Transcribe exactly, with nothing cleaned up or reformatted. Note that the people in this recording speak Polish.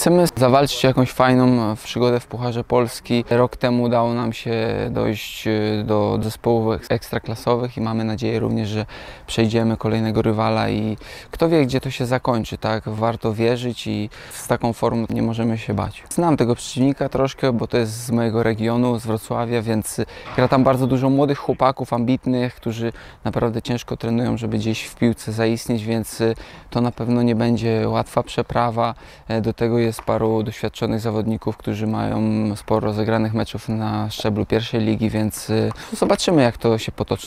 Chcemy zawalczyć jakąś fajną przygodę w Pucharze Polski. Rok temu udało nam się dojść do zespołów ekstraklasowych i mamy nadzieję również, że przejdziemy kolejnego rywala i kto wie, gdzie to się zakończy, tak? Warto wierzyć i z taką formą nie możemy się bać. Znam tego przeciwnika troszkę, bo to jest z mojego regionu, z Wrocławia, więc gra tam bardzo dużo młodych chłopaków, ambitnych, którzy naprawdę ciężko trenują, żeby gdzieś w piłce zaistnieć, więc to na pewno nie będzie łatwa przeprawa. Do tego jest paru doświadczonych zawodników, którzy mają sporo rozegranych meczów na szczeblu pierwszej ligi, więc zobaczymy, jak to się potoczy.